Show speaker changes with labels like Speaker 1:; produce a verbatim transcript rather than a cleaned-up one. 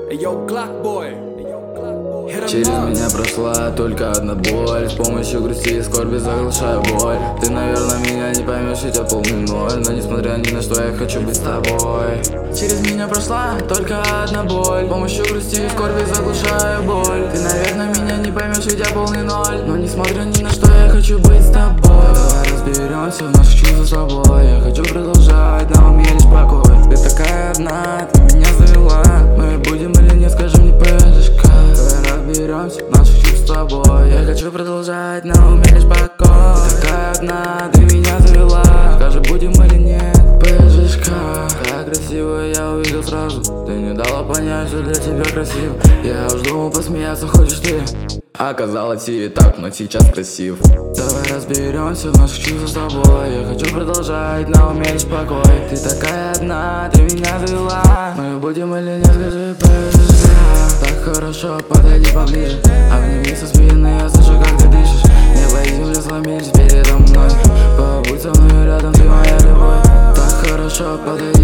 Speaker 1: Через меня прошла только одна боль. С помощью грусти и скорби заглушаю боль. Ты, наверное, меня не поймешь, ведь я полный ноль. Но несмотря ни на что, я хочу быть с тобой. Через меня прошла только одна боль. С помощью грусти и скорби заглушаю боль. Ты, наверное, меня не поймешь, ведь я полный ноль. Но несмотря ни на что, я хочу быть с тобой. Давай разберемся в наших чувствах с тобой. Я хочу продолжать, но у меня лишь покой. Ты такая одна, ты меня завела. Мы будем или нет, скажи мне ПЖК. Разберемся в наших чувствах с тобой. Я хочу продолжать, но у меня лишь покой. Ты такая одна, ты меня завела. Скажи, будем или нет, ПЖК. Как красиво я увидел сразу. Ты не дала понять, что для тебя красиво. Я уж думал посмеяться, хочешь ты. Оказалось и так, но сейчас красив. Давай разберемся в наших чувствах с тобой. Я хочу продолжать, но у меня лишь покой. Ты такая одна, ты меня завела. Мы будем или нет, скажи ПЖК. Так хорошо, подойди поближе. Обними со спины, я слышу, как ты дышишь. Небо и земля сломились передо мной. Побудь со мной рядом, ты моя любовь. Так хорошо, подойди